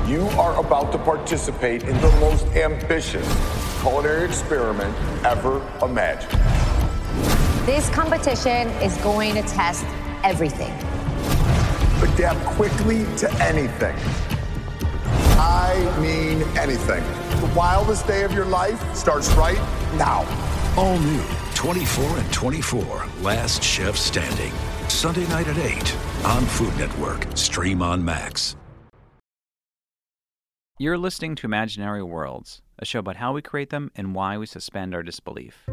You are about to participate in the most ambitious culinary experiment ever imagined. This competition is going to test everything. Adapt quickly to anything. I mean anything. The wildest day of your life starts right now. All new 24 and 24, Last Chef Standing. Sunday night at 8 on Food Network. Stream on Max. You're listening to Imaginary Worlds, a show about how we create them and why we suspend our disbelief.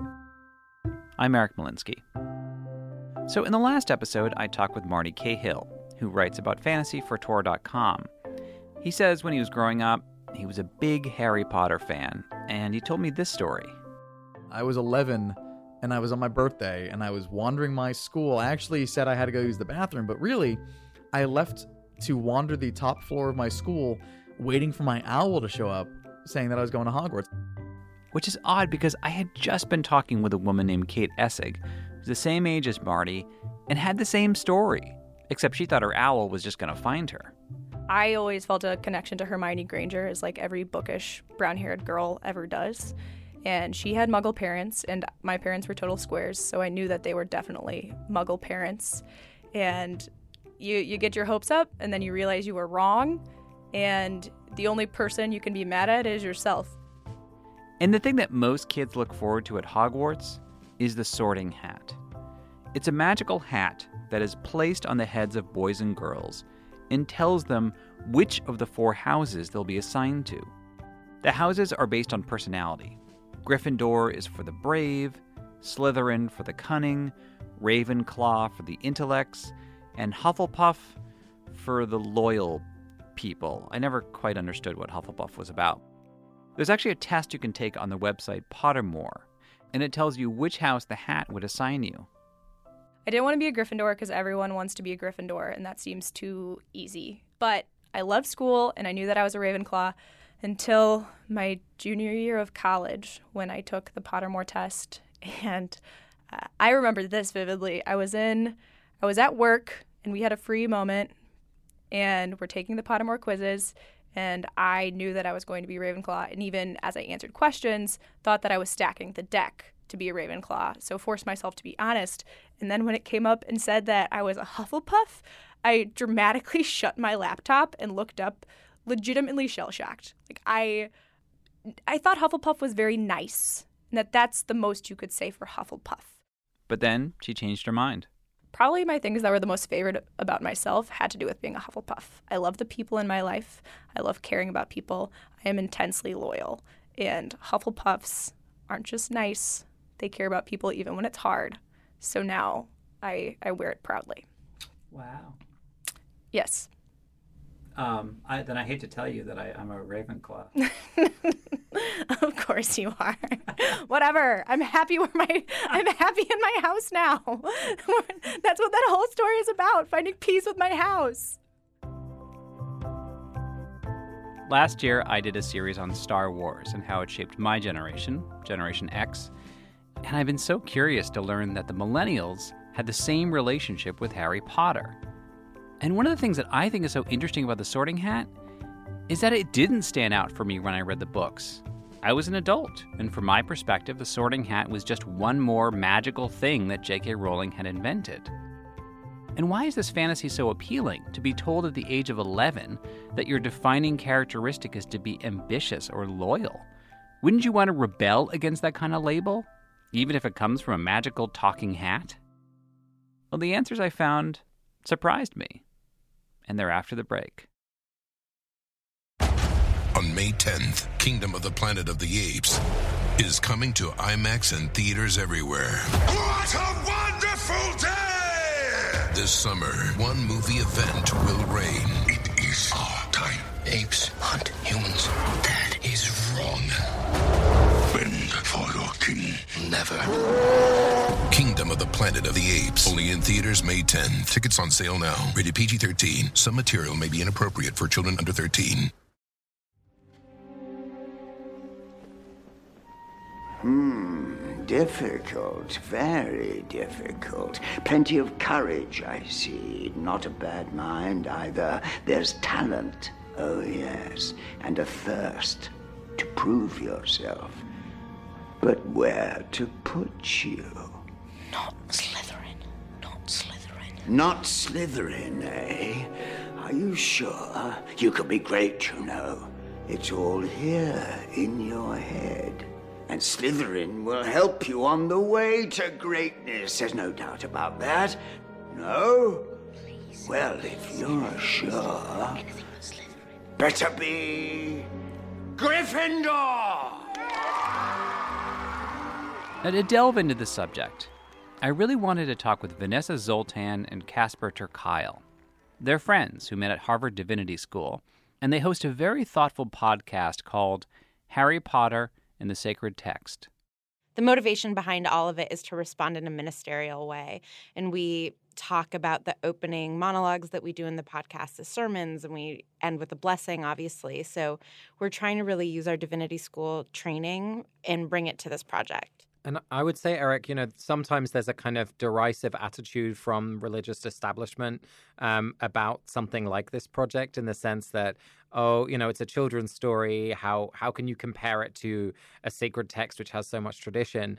I'm Eric Malinsky. So in the last episode, I talked with Marty Cahill, who writes about fantasy for Tor.com. He says when he was growing up, he was a big Harry Potter fan, and he told me this story. I was 11, and I was on my birthday, and I was wandering my school. I actually said I had to go use the bathroom, but really, I left to wander the top floor of my school, waiting for my owl to show up, saying that I was going to Hogwarts. Which is odd because I had just been talking with a woman named Kate Essig, who's the same age as Marty, and had the same story, except she thought her owl was just going to find her. I always felt a connection to Hermione Granger, as like every bookish brown-haired girl ever does. And she had Muggle parents, and my parents were total squares, so I knew that they were definitely Muggle parents. And you get your hopes up, and then you realize you were wrong, and the only person you can be mad at is yourself. And the thing that most kids look forward to at Hogwarts is the Sorting Hat. It's a magical hat that is placed on the heads of boys and girls and tells them which of the 4 houses they'll be assigned to. The houses are based on personality. Gryffindor is for the brave, Slytherin for the cunning, Ravenclaw for the intellects, and Hufflepuff for the loyal people. I never quite understood what Hufflepuff was about. There's actually a test you can take on the website Pottermore, and it tells you which house the hat would assign you. I didn't want to be a Gryffindor because everyone wants to be a Gryffindor, and that seems too easy. But I loved school, and I knew that I was a Ravenclaw until my junior year of college when I took the Pottermore test. And I remember this vividly. I was at work, and we had a free moment, and we're taking the Pottermore quizzes, and I knew that I was going to be Ravenclaw, and even as I answered questions, thought that I was stacking the deck to be a Ravenclaw, so forced myself to be honest. And then when it came up and said that I was a Hufflepuff, I dramatically shut my laptop and looked up, legitimately shell-shocked. Like, I thought Hufflepuff was very nice, and that's the most you could say for Hufflepuff. But then she changed her mind. Probably my things that were the most favorite about myself had to do with being a Hufflepuff. I love the people in my life. I love caring about people. I am intensely loyal. And Hufflepuffs aren't just nice. They care about people even when it's hard. So now I wear it proudly. Wow. Yes. Then I hate to tell you that I'm a Ravenclaw. Of course you are. Whatever. I'm happy in my house now. That's what that whole story is about, finding peace with my house. Last year, I did a series on Star Wars and how it shaped my generation, Generation X. And I've been so curious to learn that the millennials had the same relationship with Harry Potter. And one of the things that I think is so interesting about the Sorting Hat is that it didn't stand out for me when I read the books. I was an adult, and from my perspective, the Sorting Hat was just one more magical thing that J.K. Rowling had invented. And why is this fantasy so appealing, to be told at the age of 11 that your defining characteristic is to be ambitious or loyal? Wouldn't you want to rebel against that kind of label, even if it comes from a magical talking hat? Well, the answers I found surprised me, and they're after the break. On May 10th, Kingdom of the Planet of the Apes is coming to IMAX and theaters everywhere. What a wonderful day! This summer, one movie event will reign. It is our time. Apes hunt humans. That is wrong. Bend for your king. Never. Kingdom of the Planet of the Apes. Only in theaters May 10th. Tickets on sale now. Rated PG-13. Some material may be inappropriate for children under 13. Difficult, very difficult. Plenty of courage, I see. Not a bad mind either. There's talent Oh, yes, and a thirst to prove yourself. But where to put you? Not Slytherin. Not Slytherin. Not Slytherin, eh? Are you sure? You could be great, you know. It's all here in your head. And Slytherin will help you on the way to greatness. There's no doubt about that. No? Please. Well, if you're sure, better be Gryffindor! Now, to delve into the subject, I really wanted to talk with Vanessa Zoltan and Casper ter Kuile. They're friends who met at Harvard Divinity School, and they host a very thoughtful podcast called Harry Potter and the Sacred Text. The motivation behind all of it is to respond in a ministerial way. And we talk about the opening monologues that we do in the podcast as sermons, and we end with a blessing, obviously. So we're trying to really use our divinity school training and bring it to this project. And I would say, Eric, sometimes there's a kind of derisive attitude from religious establishment about something like this project, in the sense that, it's a children's story. How can you compare it to a sacred text which has so much tradition?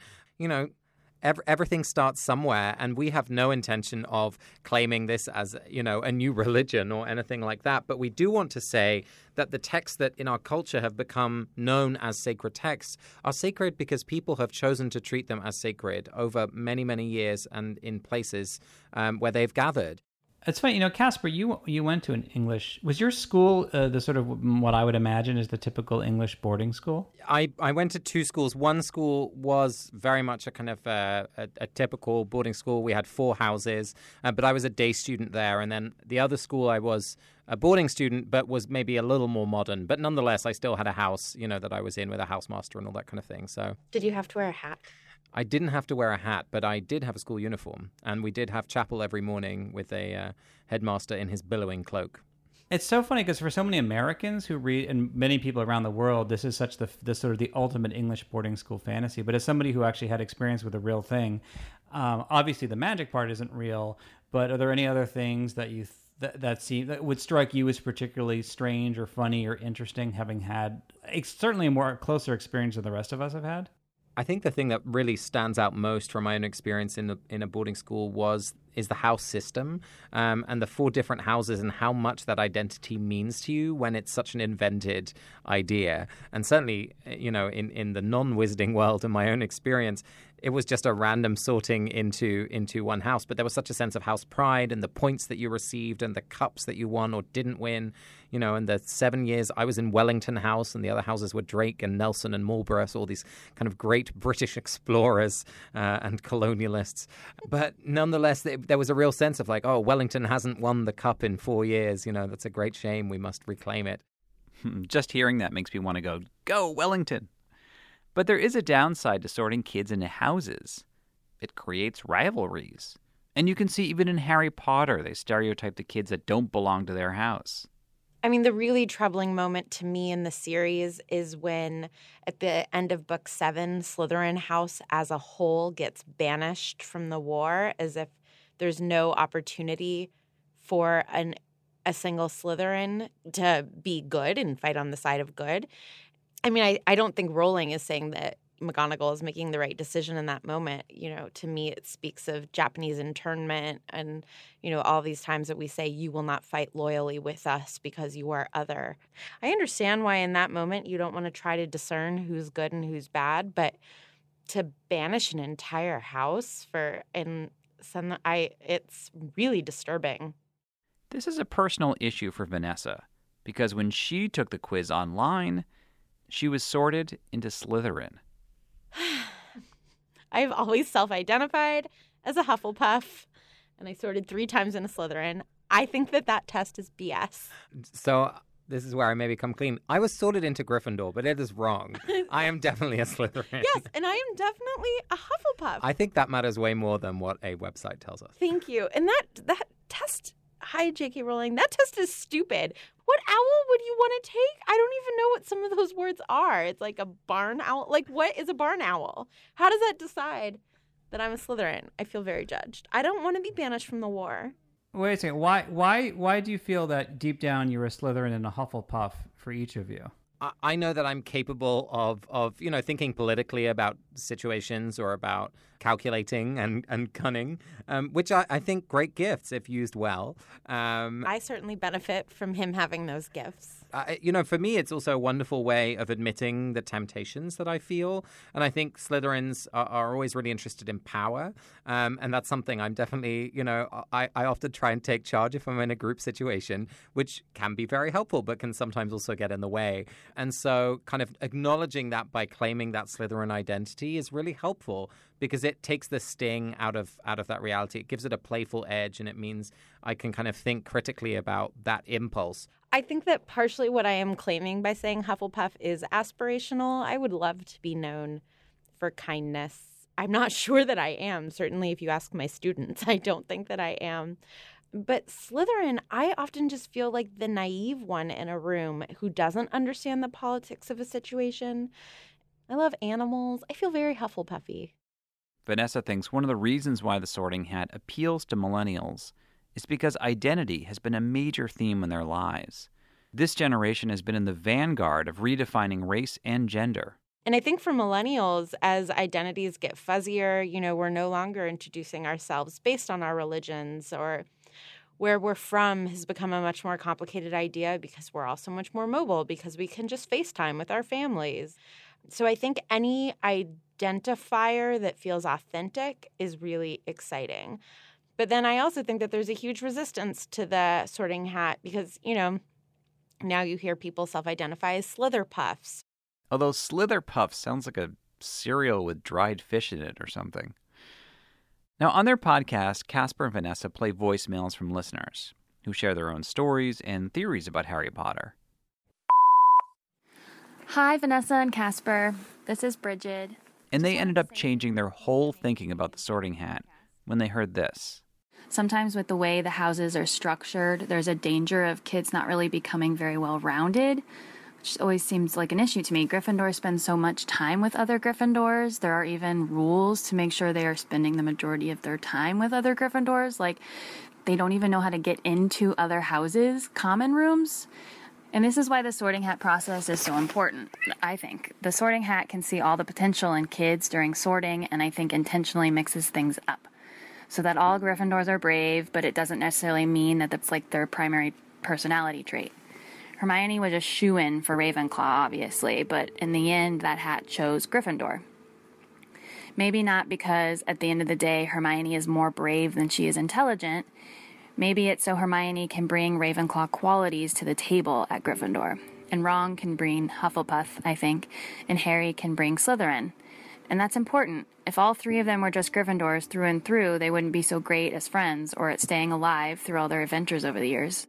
Everything starts somewhere, and we have no intention of claiming this as, a new religion or anything like that. But we do want to say that the texts that in our culture have become known as sacred texts are sacred because people have chosen to treat them as sacred over many, many years and in places where they've gathered. It's funny, Casper, you went to an English... Was your school the sort of what I would imagine is the typical English boarding school? I went to two schools. One school was very much a kind of a typical boarding school. We had 4 houses, but I was a day student there. And then the other school, I was a boarding student, but was maybe a little more modern. But nonetheless, I still had a house, that I was in with a housemaster and all that kind of thing. So, did you have to wear a hat? I didn't have to wear a hat, but I did have a school uniform, and we did have chapel every morning with a headmaster in his billowing cloak. It's so funny because for so many Americans who read, and many people around the world, this is such the sort of the ultimate English boarding school fantasy. But as somebody who actually had experience with a real thing, obviously the magic part isn't real. But are there any other things that you that would strike you as particularly strange or funny or interesting, having had certainly a more closer experience than the rest of us have had? I think the thing that really stands out most from my own experience in a boarding school is the house system, and the 4 different houses, and how much that identity means to you when it's such an invented idea. And certainly, in the non-wizarding world, in my own experience, it was just a random sorting into one house. But there was such a sense of house pride, and the points that you received, and the cups that you won or didn't win. In the 7 years I was in Wellington House, and the other houses were Drake and Nelson and Marlborough, so all these kind of great British explorers and colonialists. But nonetheless, there was a real sense of like, oh, Wellington hasn't won the cup in 4 years. That's a great shame. We must reclaim it. Just hearing that makes me want to go Wellington. But there is a downside to sorting kids into houses. It creates rivalries. And you can see even in Harry Potter, they stereotype the kids that don't belong to their house. I mean, the really troubling moment to me in the series is when, at the end of book 7, Slytherin House as a whole gets banished from the war, as if there's no opportunity for a single Slytherin to be good and fight on the side of good. I mean, I don't think Rowling is saying that McGonagall is making the right decision in that moment. To me, it speaks of Japanese internment and, all these times that we say, you will not fight loyally with us because you are other. I understand why in that moment you don't want to try to discern who's good and who's bad, but to banish an entire house it's really disturbing. This is a personal issue for Vanessa because when she took the quiz online, she was sorted into Slytherin. I've always self-identified as a Hufflepuff, and I sorted 3 times in a Slytherin. I think that test is BS. So this is where I maybe come clean. I was sorted into Gryffindor, but it is wrong. I am definitely a Slytherin. Yes, and I am definitely a Hufflepuff. I think that matters way more than what a website tells us. Thank you. And that test, hi, J.K. Rowling, that test is stupid. What owl would you want to take? I don't even know what some of those words are. It's like a barn owl. Like, what is a barn owl? How does that decide that I'm a Slytherin? I feel very judged. I don't want to be banished from the war. Wait a second. Why do you feel that deep down you're a Slytherin and a Hufflepuff for each of you? I know that I'm capable of thinking politically about situations or about calculating and cunning, which I think great gifts if used well. I certainly benefit from him having those gifts. For me, it's also a wonderful way of admitting the temptations that I feel. And I think Slytherins are always really interested in power. And that's something I'm definitely, I often try and take charge if I'm in a group situation, which can be very helpful, but can sometimes also get in the way. And so kind of acknowledging that by claiming that Slytherin identity is really helpful because it takes the sting out of that reality. It gives it a playful edge, and it means I can kind of think critically about that impulse. I think that partially what I am claiming by saying Hufflepuff is aspirational. I would love to be known for kindness. I'm not sure that I am. Certainly, if you ask my students, I don't think that I am. But Slytherin, I often just feel like the naive one in a room who doesn't understand the politics of a situation. I love animals. I feel very Hufflepuffy. Vanessa thinks one of the reasons why the Sorting Hat appeals to millennials is because identity has been a major theme in their lives. This generation has been in the vanguard of redefining race and gender. And I think for millennials, as identities get fuzzier, we're no longer introducing ourselves based on our religions, or where we're from has become a much more complicated idea because we're all so much more mobile, because we can just FaceTime with our families. So I think any identifier that feels authentic is really exciting. But then I also think that there's a huge resistance to the Sorting Hat because, now you hear people self-identify as Slitherpuffs. Although Slitherpuff sounds like a cereal with dried fish in it or something. Now, on their podcast, Casper and Vanessa play voicemails from listeners who share their own stories and theories about Harry Potter. Hi, Vanessa and Casper. This is Bridget. And they ended up changing their whole thinking about the Sorting Hat when they heard this. Sometimes with the way the houses are structured, there's a danger of kids not really becoming very well-rounded, which always seems like an issue to me. Gryffindor spends so much time with other Gryffindors. There are even rules to make sure they are spending the majority of their time with other Gryffindors. Like, they don't even know how to get into other houses, common rooms. And this is why the Sorting Hat process is so important, I think. The Sorting Hat can see all the potential in kids during sorting, and I think intentionally mixes things up so that all Gryffindors are brave, but it doesn't necessarily mean that that's like their primary personality trait. Hermione was a shoo-in for Ravenclaw, obviously, but in the end, that hat chose Gryffindor. Maybe not because at the end of the day, Hermione is more brave than she is intelligent. Maybe it's so Hermione can bring Ravenclaw qualities to the table at Gryffindor. And Ron can bring Hufflepuff, I think, and Harry can bring Slytherin. And that's important. If all three of them were just Gryffindors through and through, they wouldn't be so great as friends or at staying alive through all their adventures over the years.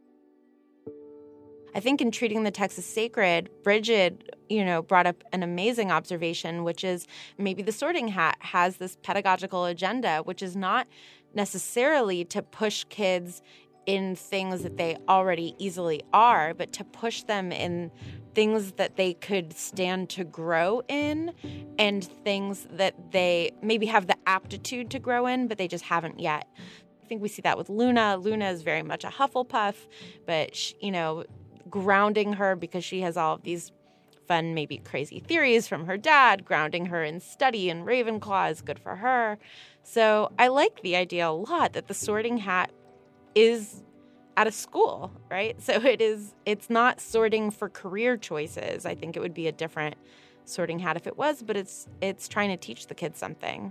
I think in treating the text as sacred, Bridget, brought up an amazing observation, which is maybe the Sorting Hat has this pedagogical agenda, which is not necessarily to push kids in things that they already easily are, but to push them in things that they could stand to grow in and things that they maybe have the aptitude to grow in, but they just haven't yet. I think we see that with Luna. Luna is very much a Hufflepuff, but, grounding her because she has all of these fun, maybe crazy theories from her dad, grounding her in study and Ravenclaw is good for her. So I like the idea a lot that the Sorting Hat is at a school, right? So it's not sorting for career choices. I think it would be a different Sorting Hat if it was, but it's trying to teach the kids something.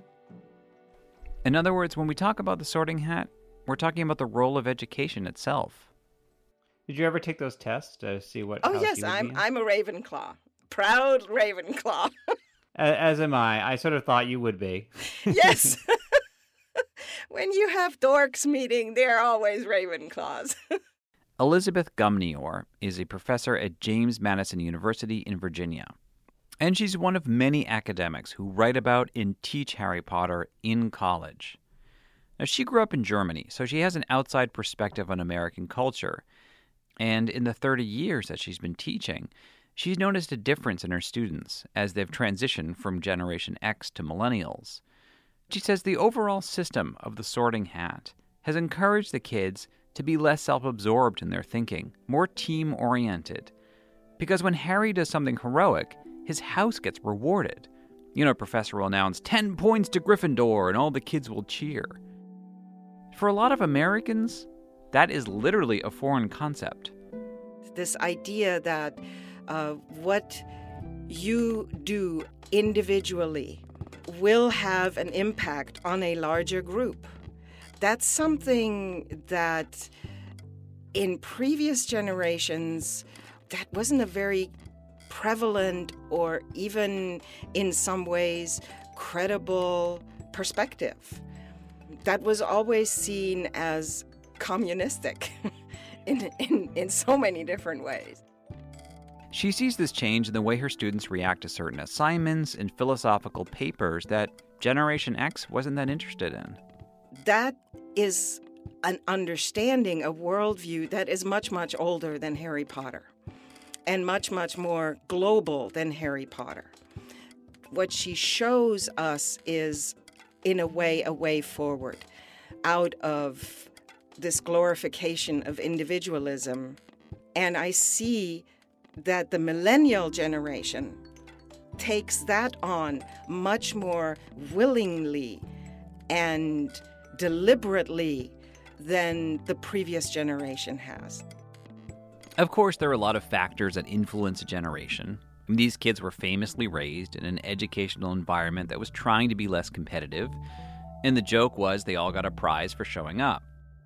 In other words, when we talk about the Sorting Hat, we're talking about the role of education itself. Did you ever take those tests to see what? Oh yes, I'm a Ravenclaw, proud Ravenclaw. As am I. I sort of thought you would be. Yes. When you have dorks meeting, they're always Ravenclaws. Elizabeth Gumnior is a professor at James Madison University in Virginia. And she's one of many academics who write about and teach Harry Potter in college. Now, she grew up in Germany, so she has an outside perspective on American culture. And in the 30 years that she's been teaching, she's noticed a difference in her students as they've transitioned from Generation X to millennials. She says the overall system of the Sorting Hat has encouraged the kids to be less self-absorbed in their thinking, more team-oriented. Because when Harry does something heroic, his house gets rewarded. You know, Professor will announce 10 points to Gryffindor and all the kids will cheer. For a lot of Americans, that is literally a foreign concept. This idea that what you do individually will have an impact on a larger group. That's something that in previous generations, that wasn't a very prevalent or even in some ways credible perspective. That was always seen as communistic in so many different ways. She sees this change in the way her students react to certain assignments and philosophical papers that Generation X wasn't that interested in. That is an understanding, a worldview that is much, much older than Harry Potter and much, much more global than Harry Potter. What she shows us is, in a way forward out of this glorification of individualism. And I see that the millennial generation takes that on much more willingly and deliberately than the previous generation has. Of course, there are a lot of factors that influence a generation. These kids were famously raised in an educational environment that was trying to be less competitive, and the joke was they all got a prize for showing up.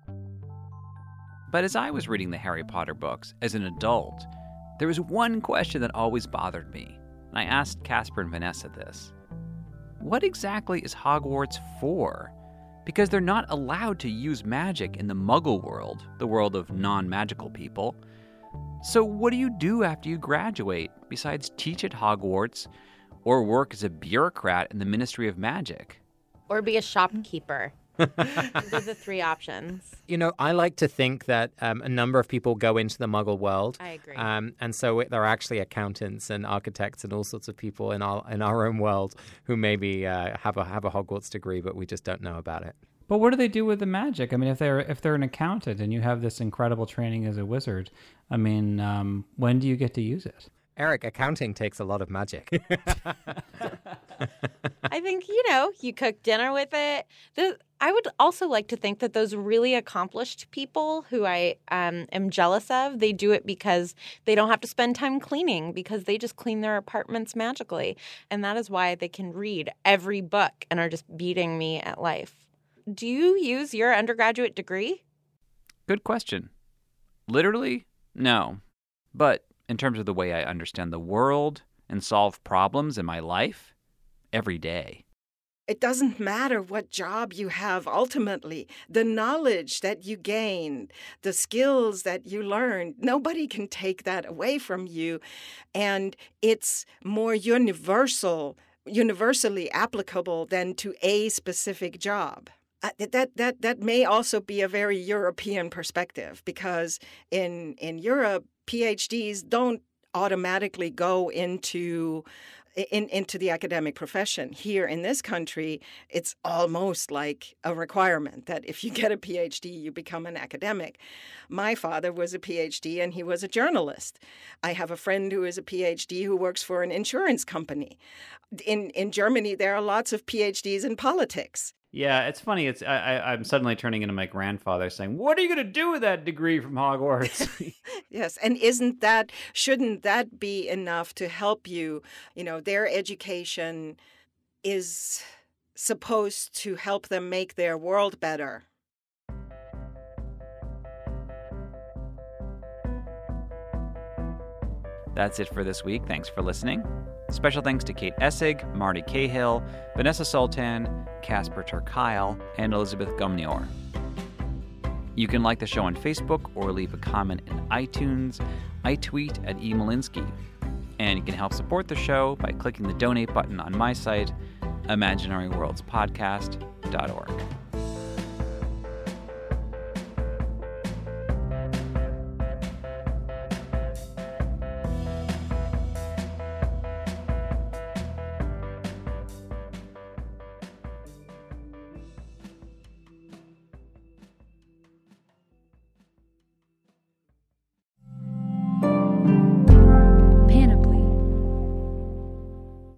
But as I was reading the Harry Potter books as an adult, there was one question that always bothered me, and I asked Casper and Vanessa this. What exactly is Hogwarts for? Because they're not allowed to use magic in the Muggle world, the world of non-magical people. So what do you do after you graduate, besides teach at Hogwarts or work as a bureaucrat in the Ministry of Magic? Or be a shopkeeper. Those are the three options. You know, I like to think that a number of people go into the Muggle world. I agree. And so there are actually accountants and architects and all sorts of people in our own world who maybe have a Hogwarts degree, but we just don't know about it. But what do they do with the magic? I mean, if they're an accountant and you have this incredible training as a wizard, I mean, when do you get to use it? Eric, accounting takes a lot of magic. I think, you cook dinner with it. I would also like to think that those really accomplished people who I am jealous of, they do it because they don't have to spend time cleaning, because they just clean their apartments magically. And that is why they can read every book and are just beating me at life. Do you use your undergraduate degree? Good question. Literally, no. But in terms of the way I understand the world and solve problems in my life, every day. It doesn't matter what job you have ultimately. The knowledge that you gain, the skills that you learn, nobody can take that away from you. And it's more universally applicable than to a specific job. That may also be a very European perspective, because in Europe, PhDs don't automatically go into the academic profession. Here in this country, it's almost like a requirement that if you get a PhD, you become an academic. My father was a PhD and he was a journalist. I have a friend who is a PhD who works for an insurance company. In Germany, there are lots of PhDs in politics. Yeah, it's funny. I'm suddenly turning into my grandfather saying, "What are you going to do with that degree from Hogwarts?" Yes, and shouldn't that be enough to help you? Their education is supposed to help them make their world better. That's it for this week. Thanks for listening. Special thanks to Kate Essig, Marty Cahill, Vanessa Sultan, Casper ter Kuile, and Elizabeth Gumnior. You can like the show on Facebook or leave a comment in iTunes. I tweet at @emolinsky. And you can help support the show by clicking the donate button on my site, imaginaryworldspodcast.org.